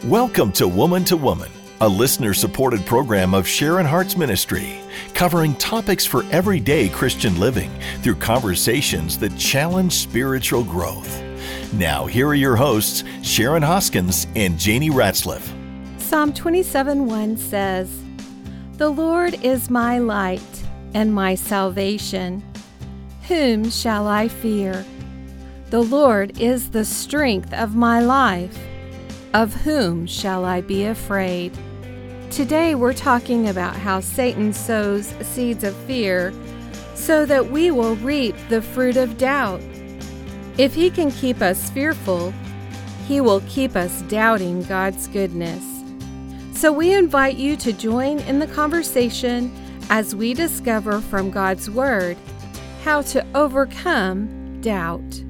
Welcome to Woman, a listener-supported program of Sharon Hart's ministry, covering topics for everyday Christian living through conversations that challenge spiritual growth. Now, here are your hosts, Sharon Hoskins and Janie Ratzliff. Psalm 27:1 says, "The Lord is my light and my salvation. Whom shall I fear? The Lord is the strength of my life. Of whom shall I be afraid?" Today we're talking about how Satan sows seeds of fear so that we will reap the fruit of doubt. If he can keep us fearful, he will keep us doubting God's goodness. So we invite you to join in the conversation as we discover from God's Word how to overcome doubt.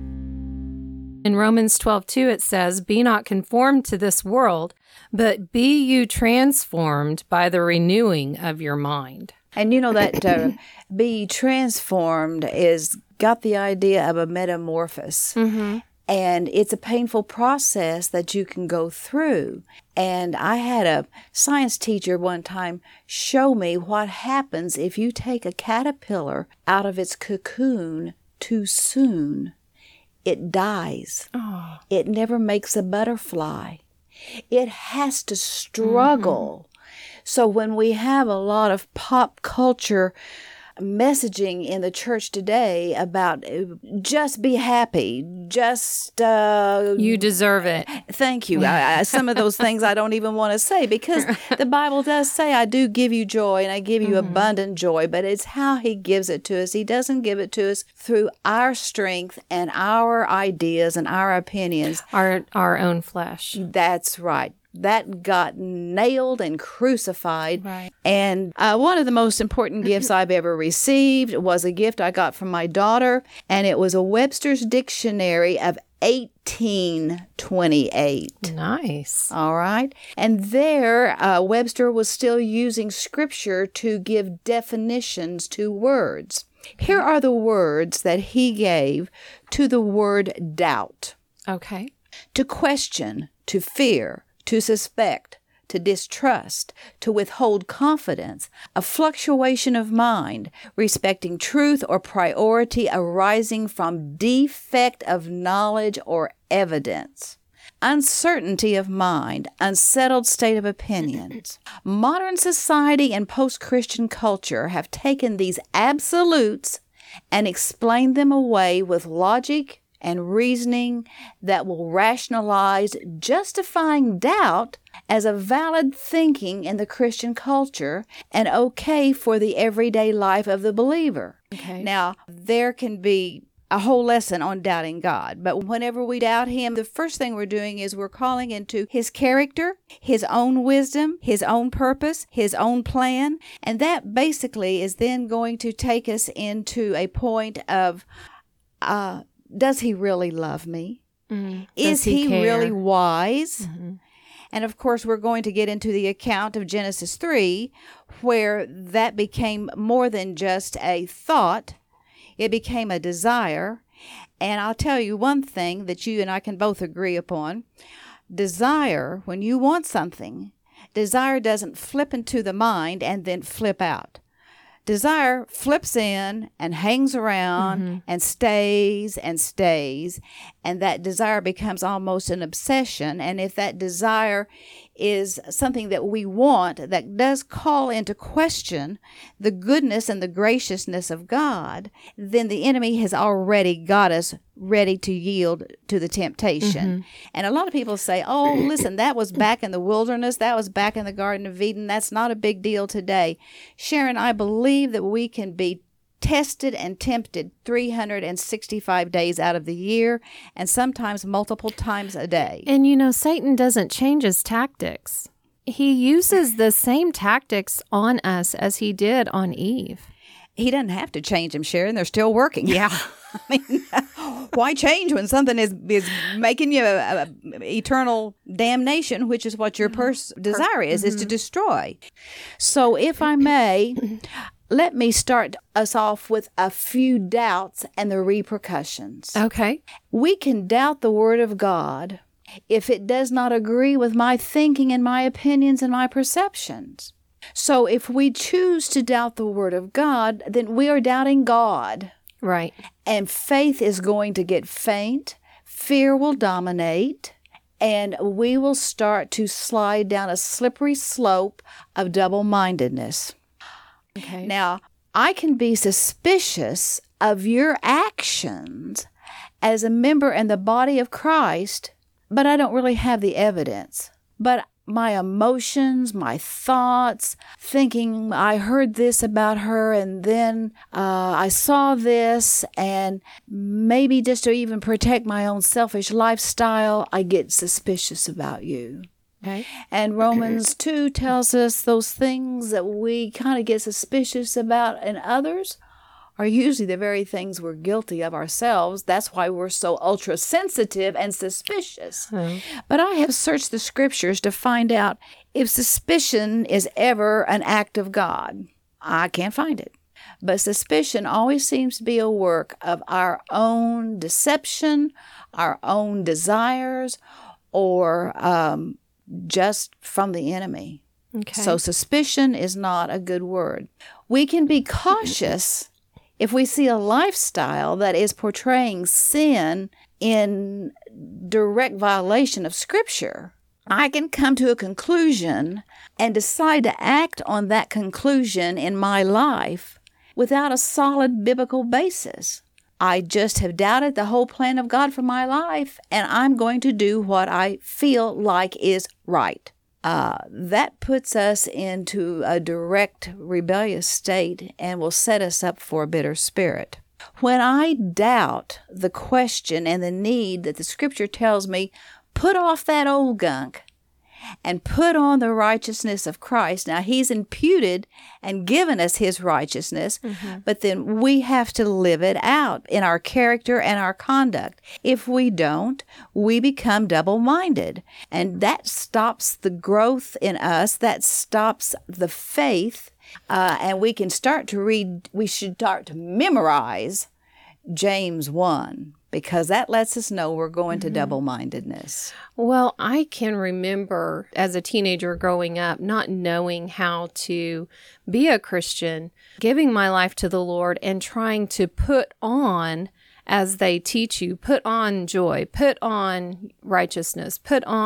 In Romans 12:2 it says, "Be not conformed to this world, but be you transformed by the renewing of your mind." And you know that be transformed is got the idea of a metamorphosis. Mm-hmm. And it's a painful process that you can go through. And I had a science teacher one time show me what happens if you take a caterpillar out of its cocoon too soon. It dies. Oh. It never makes a butterfly. It has to struggle. Mm-hmm. So when we have a lot of pop culture messaging in the church today about just be happy, just you deserve it. Thank you. Some of those things I don't even want to say, because the Bible does say, "I do give you joy and I give you abundant joy," but it's how he gives it to us. He doesn't give it to us through our strength and our ideas and our opinions. Our own flesh. That's right. That got nailed and crucified. Right. And one of the most important gifts I've ever received was a gift I got from my daughter, and it was a Webster's Dictionary of 1828. Nice. All right. And there, Webster was still using scripture to give definitions to words. Here are the words that he gave to the word doubt. Okay. To question, to fear, to suspect, to distrust, to withhold confidence, a fluctuation of mind, respecting truth or priority arising from defect of knowledge or evidence, uncertainty of mind, unsettled state of opinions. Modern society and post-Christian culture have taken these absolutes and explained them away with logic and reasoning that will rationalize justifying doubt as a valid thinking in the Christian culture and okay for the everyday life of the believer. Okay. Now, there can be a whole lesson on doubting God, but whenever we doubt Him, the first thing we're doing is we're calling into His character, His own wisdom, His own purpose, His own plan, and that basically is then going to take us into a point of does He really love me? Is He really wise? Mm-hmm. And of course, we're going to get into the account of Genesis 3, where that became more than just a thought. It became a desire. And I'll tell you one thing that you and I can both agree upon. Desire, when you want something, desire doesn't flip into the mind and then flip out. Desire flips in and hangs around and stays, and that desire becomes almost an obsession. And if that desire is something that we want that does call into question the goodness and the graciousness of God, then the enemy has already got us ready to yield to the temptation. And a lot of people say, "Oh, listen, that was back in the wilderness. That was back in the Garden of Eden. That's not a big deal today." Sharon, I believe that we can be tested and tempted 365 days out of the year, and sometimes multiple times a day. And you know, Satan doesn't change his tactics. He uses the same tactics on us as he did on Eve. He doesn't have to change them, Sharon. They're still working. Yeah. I mean, why change when something is making you a eternal damnation, which is what your desire is to destroy. So if I may, let me start us off with a few doubts and the repercussions. Okay. We can doubt the Word of God if it does not agree with my thinking and my opinions and my perceptions. So if we choose to doubt the Word of God, then we are doubting God. Right. And faith is going to get faint. Fear will dominate. And we will start to slide down a slippery slope of double-mindedness. Okay. Now, I can be suspicious of your actions as a member in the body of Christ, but I don't really have the evidence. But my emotions, my thoughts, thinking I heard this about her and then I saw this, and maybe just to even protect my own selfish lifestyle, I get suspicious about you. Okay. And Romans 2 tells us those things that we kind of get suspicious about in others are usually the very things we're guilty of ourselves. That's why we're so ultra sensitive and suspicious. But I have searched the scriptures to find out if suspicion is ever an act of God. I can't find it. But suspicion always seems to be a work of our own deception, our own desires, or just from the enemy. Okay. So suspicion is not a good word. We can be cautious if we see a lifestyle that is portraying sin in direct violation of Scripture. I can come to a conclusion and decide to act on that conclusion in my life without a solid biblical basis. I just have doubted the whole plan of God for my life, and I'm going to do what I feel like is right. That puts us into a direct rebellious state and will set us up for a bitter spirit. When I doubt the question and the need that the Scripture tells me, put off that old gunk and put on the righteousness of Christ. Now, He's imputed and given us His righteousness, but then we have to live it out in our character and our conduct. If we don't, we become double-minded, and that stops the growth in us, that stops the faith, and we can start to read, we should start to memorize James 1, because that lets us know we're going to double-mindedness. Well, I can remember as a teenager growing up, not knowing how to be a Christian, giving my life to the Lord and trying to put on, as they teach you, put on joy, put on righteousness,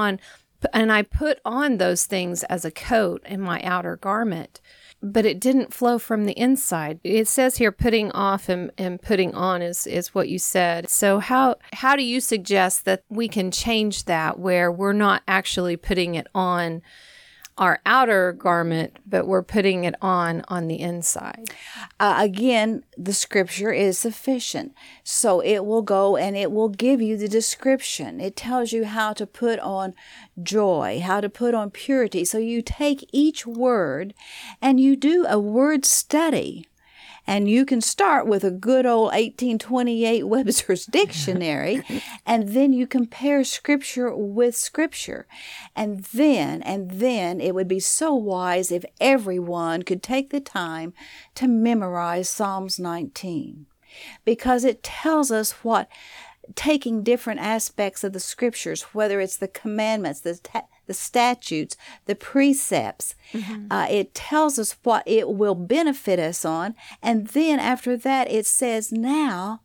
and I put on those things as a coat in my outer garment. But it didn't flow from the inside. It says here putting off and putting on is what you said. So how do you suggest that we can change that where we're not actually putting it on our outer garment, but we're putting it on the inside? Again, the Scripture is sufficient. So it will go and it will give you the description. It tells you how to put on joy, how to put on purity. So you take each word and you do a word study. And you can start with a good old 1828 Webster's Dictionary, and then you compare Scripture with Scripture. And then it would be so wise if everyone could take the time to memorize Psalms 19. Because it tells us what, taking different aspects of the Scriptures, whether it's the commandments, the statutes, the precepts. It tells us what it will benefit us on. And then after that, it says now,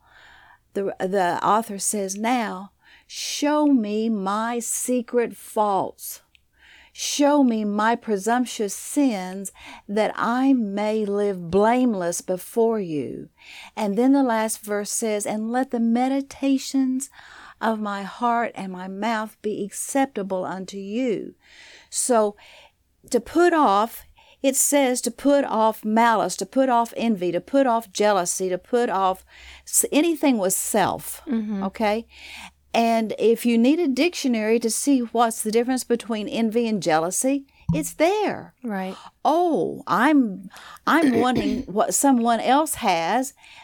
the author says now, show me my secret faults. Show me my presumptuous sins that I may live blameless before you. And then the last verse says, and let the meditations of my heart and my mouth be acceptable unto you. So to put off, it says to put off malice, to put off envy, to put off jealousy, to put off anything with self, okay? And if you need a dictionary to see what's the difference between envy and jealousy, it's there. Right. Oh, I'm wanting what someone else has,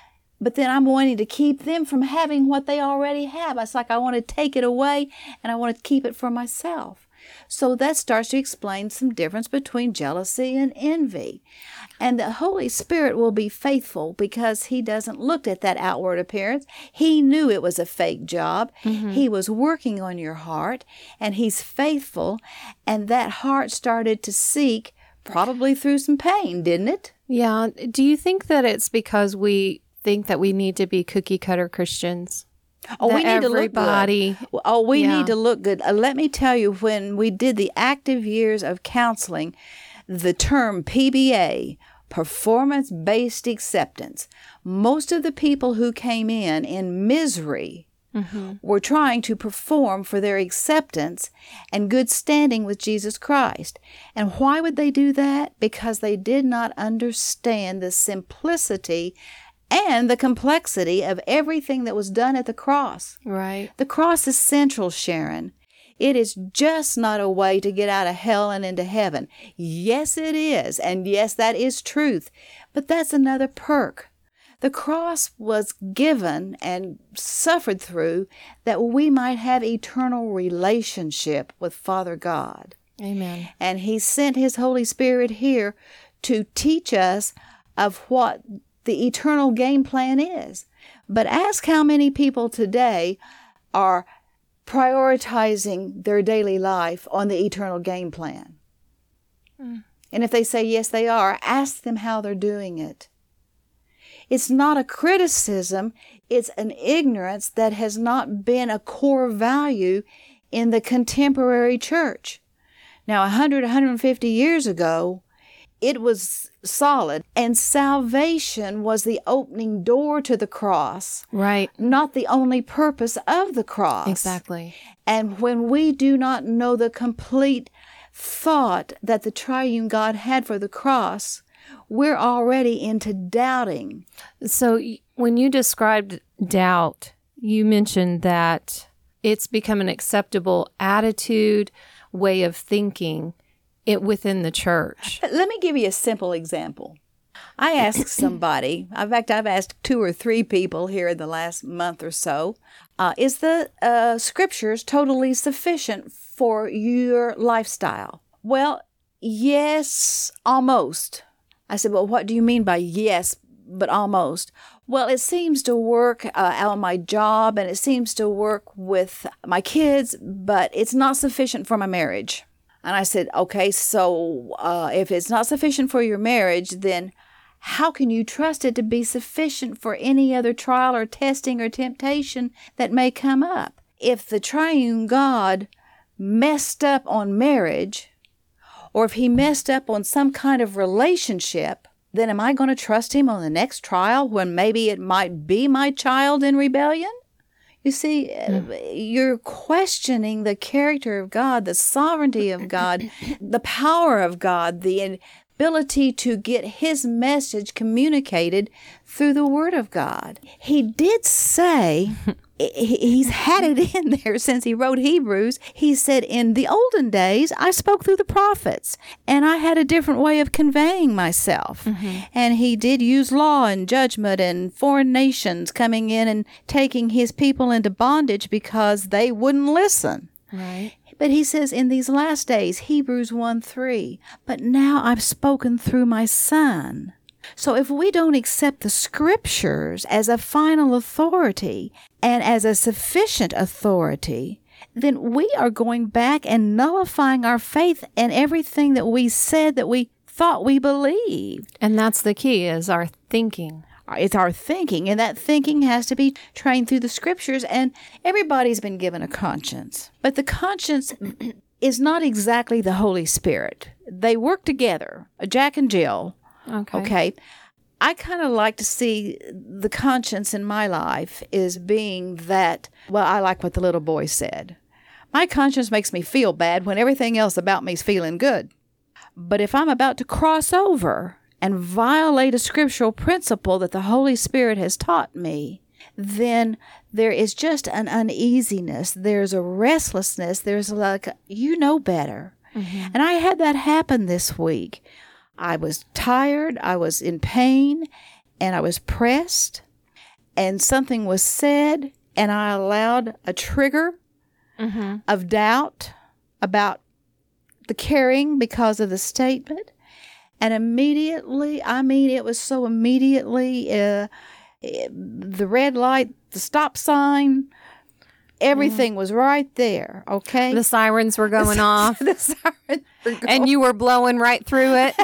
but then I'm wanting to keep them from having what they already have. It's like I want to take it away and I want to keep it for myself. So that starts to explain some difference between jealousy and envy. And the Holy Spirit will be faithful because he doesn't look at that outward appearance. He knew it was a fake job. He was working on your heart, and he's faithful. And that heart started to seek, probably through some pain, didn't it? Yeah. Do you think that it's because we think that we need to be cookie cutter Christians? Oh, we need to look everybody. good. Oh, we need to look good. Let me tell you, when we did the active years of counseling, the term PBA, performance-based acceptance, most of the people who came in misery were trying to perform for their acceptance and good standing with Jesus Christ. And why would they do that? Because they did not understand the simplicity and the complexity of everything that was done at the cross. Right. The cross is central, Sharon. It is just not a way to get out of hell and into heaven. Yes, it is. And yes, that is truth. But that's another perk. The cross was given and suffered through that we might have eternal relationship with Father God. Amen. And he sent his Holy Spirit here to teach us of what the eternal game plan is. But ask how many people today are prioritizing their daily life on the eternal game plan. And if they say yes, they are, ask them how they're doing it. It's not a criticism, it's an ignorance that has not been a core value in the contemporary church. Now, 150 years ago, it was solid, and salvation was the opening door to the cross. Right. Not the only purpose of the cross. Exactly. And when we do not know the complete thought that the triune God had for the cross, we're already into doubting. So when you described doubt, you mentioned that it's become an acceptable attitude, way of thinking within the church. Let me give you a simple example. I asked somebody, in fact, I've asked 2 or 3 people here in the last month or so, is the scriptures totally sufficient for your lifestyle? Well, yes, almost. I said, well, what do you mean by yes, but almost? Well, it seems to work on my job, and it seems to work with my kids, but it's not sufficient for my marriage. And I said, okay, so if it's not sufficient for your marriage, then how can you trust it to be sufficient for any other trial or testing or temptation that may come up? If the triune God messed up on marriage, or if he messed up on some kind of relationship, then am I going to trust him on the next trial when maybe it might be my child in rebellion? You see, you're questioning the character of God, the sovereignty of God, the power of God, the ability to get his message communicated through the Word of God. He did say, he's had it in there since he wrote Hebrews. He said, in the olden days, I spoke through the prophets, and I had a different way of conveying myself. And he did use law and judgment and foreign nations coming in and taking his people into bondage because they wouldn't listen. Right. But he says in these last days, Hebrews 1:3, but now I've spoken through my Son. So if we don't accept the Scriptures as a final authority and as a sufficient authority, then we are going back and nullifying our faith and everything that we said that we thought we believed. And that's the key, is our thinking. It's our thinking, and that thinking has to be trained through the Scriptures, and everybody's been given a conscience. But the conscience is not exactly the Holy Spirit. They work together, Jack and Jill. Okay. I kind of like to see the conscience in my life is being that, well, I like what the little boy said. My conscience makes me feel bad when everything else about me is feeling good. But if I'm about to cross over and violate a scriptural principle that the Holy Spirit has taught me, then there is just an uneasiness. There's a restlessness. There's like, you know better. And I had that happen this week. I was tired, I was in pain, and I was pressed. and something was said, and I allowed a trigger of doubt about the caring because of the statement. And immediately, it was so immediately, the red light, the stop sign, everything was right there, okay? The sirens were going off. The sirens were going. And you were blowing right through it.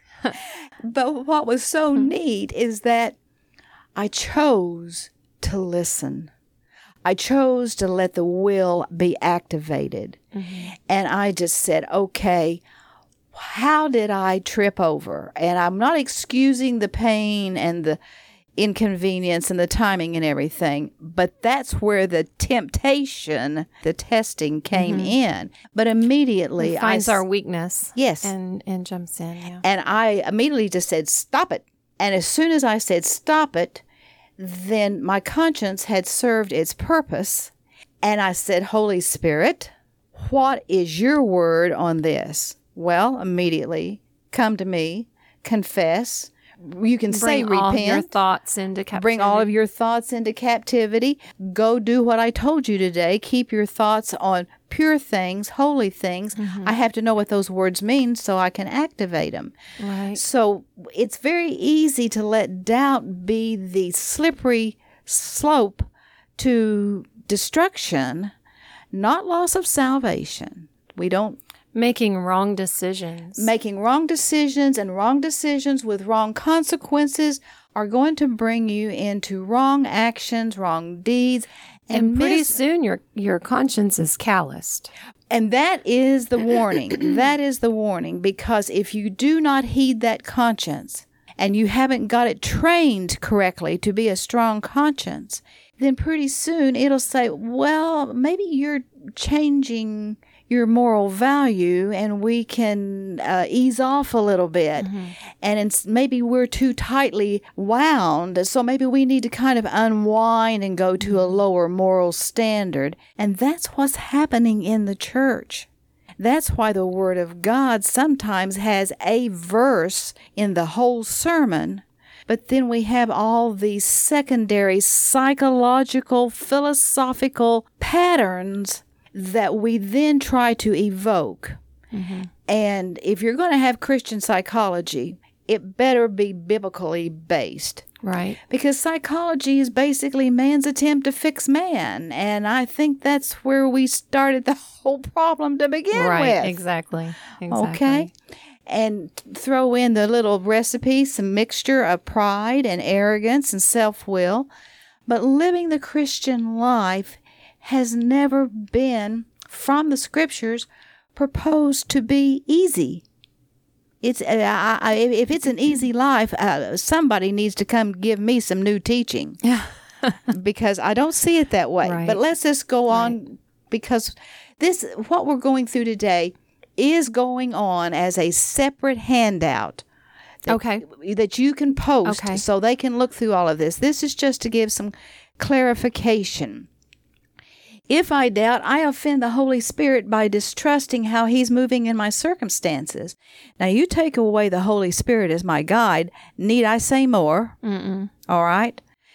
But what was so neat is that I chose to listen. I chose to let the will be activated. And I just said, okay, how did I trip over? And I'm not excusing the pain and the inconvenience and the timing and everything, but that's where the temptation, the testing came in. But immediately It finds our weakness. Yes. And jumps in, yeah. And I immediately just said, stop it. And as soon as I said, stop it, then my conscience had served its purpose. And I said, Holy Spirit, what is your word on this? Well, immediately come to me, confess. You can say Bring all repent. your thoughts into captivity. Bring all of your thoughts into captivity. Go do what I told you today. Keep your thoughts on pure things, holy things. I have to know what those words mean so I can activate them. Right. So it's very easy to let doubt be the slippery slope to destruction, not loss of salvation. We don't Making wrong decisions. Making wrong decisions, and wrong decisions with wrong consequences are going to bring you into wrong actions, wrong deeds. And pretty soon your conscience is calloused. And that is the warning. That is the warning, because if you do not heed that conscience and you haven't got it trained correctly to be a strong conscience, then pretty soon it'll say, well, maybe you're changing your moral value and we can ease off a little bit. And maybe we're too tightly wound, so maybe we need to kind of unwind and go to a lower moral standard. And that's what's happening in the church. That's why the Word of God sometimes has a verse in the whole sermon, but then we have all these secondary psychological, philosophical patterns that we then try to evoke. And if you're going to have Christian psychology, it better be biblically based. Right. Because psychology is basically man's attempt to fix man. And I think that's where we started the whole problem to begin with. Right, exactly. Okay? And throw in the little recipe, some mixture of pride and arrogance and self-will. But living the Christian life has never been, from the scriptures, proposed to be easy. It's if it's an easy life, somebody needs to come give me some new teaching. Because I don't see it that way. Right. But let's just go on, because what we're going through today is going on as a separate handout that you can post so they can look through all of this. This is just to give some clarification. If I doubt, I offend the Holy Spirit by distrusting how He's moving in my circumstances. Now, you take away the Holy Spirit as my guide. Need I say more? All right?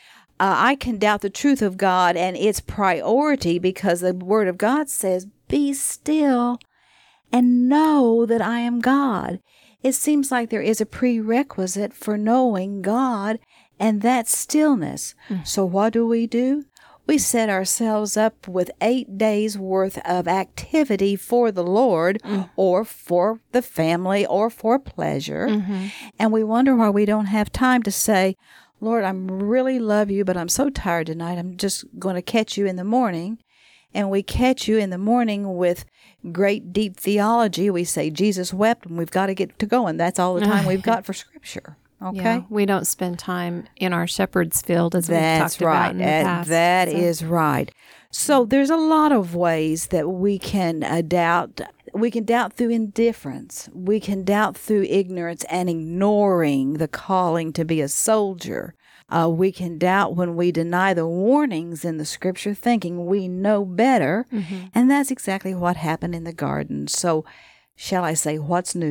I can doubt the truth of God and its priority, because the Word of God says, be still and know that I am God. It seems like there is a prerequisite for knowing God, and that's stillness. So what do? We set ourselves up with 8 days worth of activity for the Lord or for the family or for pleasure. And we wonder why we don't have time to say, Lord, I really love you, but I'm so tired tonight. I'm just going to catch you in the morning. And we catch you in the morning with great deep theology. We say Jesus wept and we've got to get to going. That's all the time we've got for Scripture. Okay, yeah, we don't spend time in our shepherd's field as we've talked about in the past. That is right. So there's a lot of ways that we can doubt. We can doubt through indifference. We can doubt through ignorance and ignoring the calling to be a soldier. We can doubt when we deny the warnings in the Scripture, thinking we know better. And that's exactly what happened in the garden. So shall I say, what's new?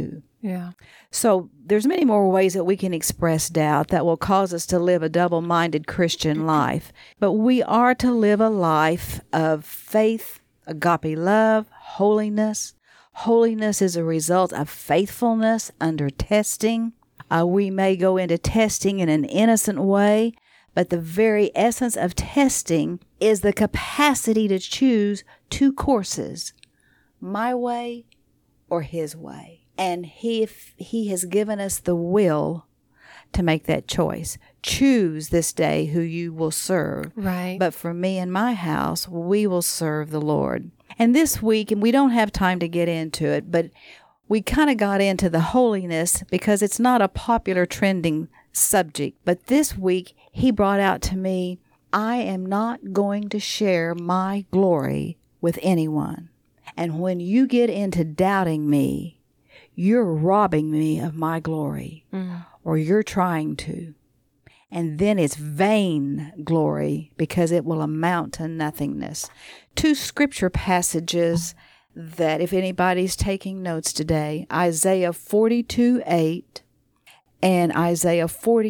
Yeah. So there's many more ways that we can express doubt that will cause us to live a double-minded Christian life. But we are to live a life of faith, agape love, holiness. Holiness is a result of faithfulness under testing. We may go into testing in an innocent way, but the very essence of testing is the capacity to choose two courses, my way or his way. And he has given us the will to make that choice. Choose this day who you will serve. Right. But for me and my house, we will serve the Lord. And this week, and we don't have time to get into it, but we kind of got into the holiness because it's not a popular trending subject. But this week, he brought out to me, I am not going to share my glory with anyone. And when you get into doubting me, you're robbing me of my glory, or you're trying to. And then it's vain glory because it will amount to nothingness. Two scripture passages that if anybody's taking notes today, Isaiah 42:8 and Isaiah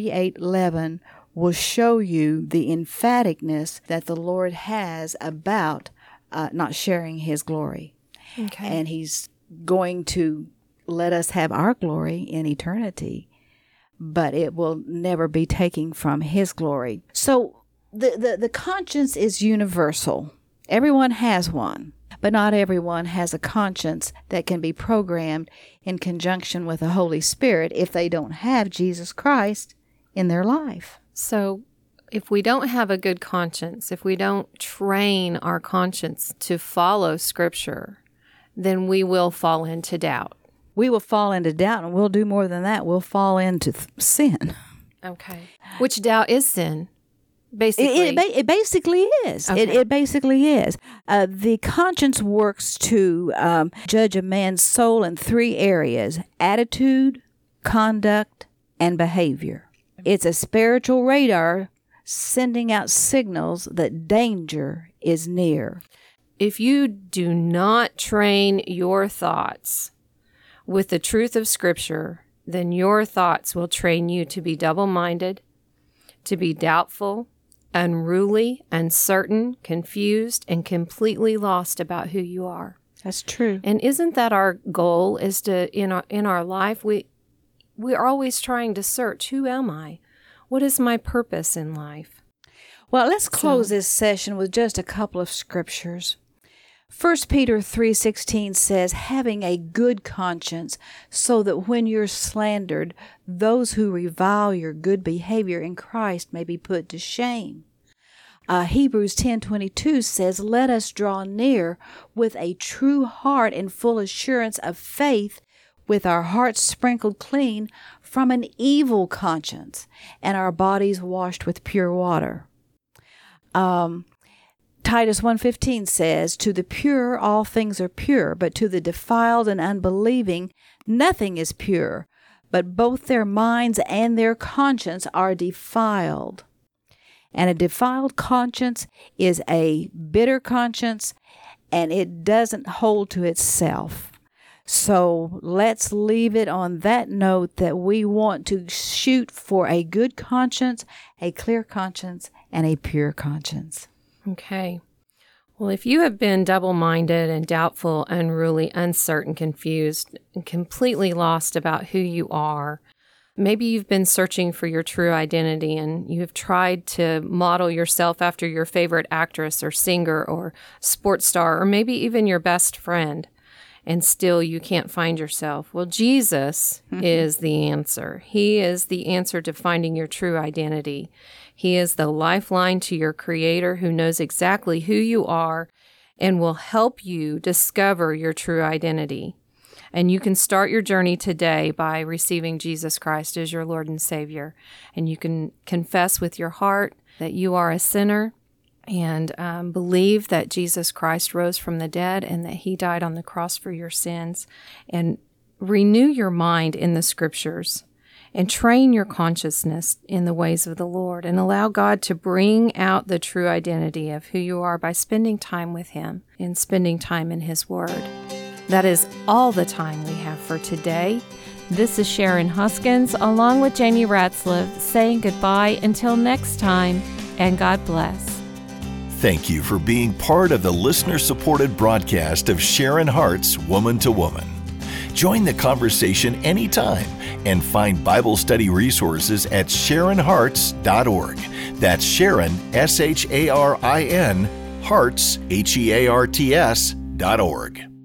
48:11 will show you the emphaticness that the Lord has about not sharing his glory. Okay. And he's going to let us have our glory in eternity, but it will never be taken from his glory. So the conscience is universal. Everyone has one, but not everyone has a conscience that can be programmed in conjunction with the Holy Spirit if they don't have Jesus Christ in their life. So if we don't have a good conscience, if we don't train our conscience to follow Scripture, then we will fall into doubt. We will fall into doubt, and we'll do more than that. We'll fall into sin. Okay. Which doubt is sin, basically. It basically is. Okay. It basically is. The conscience works to judge a man's soul in three areas: attitude, conduct, and behavior. It's a spiritual radar sending out signals that danger is near. If you do not train your thoughts with the truth of Scripture, then your thoughts will train you to be double-minded, to be doubtful, unruly, uncertain, confused, and completely lost about who you are. That's true. And isn't that our goal? Is to in our life we are always trying to search, who am I? What is my purpose in life? Well, let's close this session with just a couple of scriptures. 1 Peter 3:16 says, having a good conscience, so that when you're slandered, those who revile your good behavior in Christ may be put to shame. Hebrews 10:22 says, let us draw near with a true heart and full assurance of faith, with our hearts sprinkled clean from an evil conscience and our bodies washed with pure water. Titus 1:15 says, to the pure all things are pure, but to the defiled and unbelieving nothing is pure, but both their minds and their conscience are defiled. And a defiled conscience is a bitter conscience, and it doesn't hold to itself. So let's leave it on that note that we want to shoot for a good conscience, a clear conscience, and a pure conscience. Okay. Well, if you have been double-minded and doubtful, unruly, uncertain, confused, and completely lost about who you are, maybe you've been searching for your true identity and you have tried to model yourself after your favorite actress or singer or sports star, or maybe even your best friend, and still you can't find yourself. Well, Jesus is the answer. He is the answer to finding your true identity. He is the lifeline to your Creator who knows exactly who you are and will help you discover your true identity. And you can start your journey today by receiving Jesus Christ as your Lord and Savior. And you can confess with your heart that you are a sinner and believe that Jesus Christ rose from the dead and that He died on the cross for your sins. And renew your mind in the Scriptures and train your consciousness in the ways of the Lord, and allow God to bring out the true identity of who you are by spending time with Him and spending time in His Word. That is all the time we have for today. This is Sharon Huskins along with Jamie Ratzliff saying goodbye until next time, and God bless. Thank you for being part of the listener-supported broadcast of Sharon Hart's Woman to Woman. Join the conversation anytime and find Bible study resources at SharonHarts.org. That's Sharon, SHARIN, Hearts, HEARTS.org.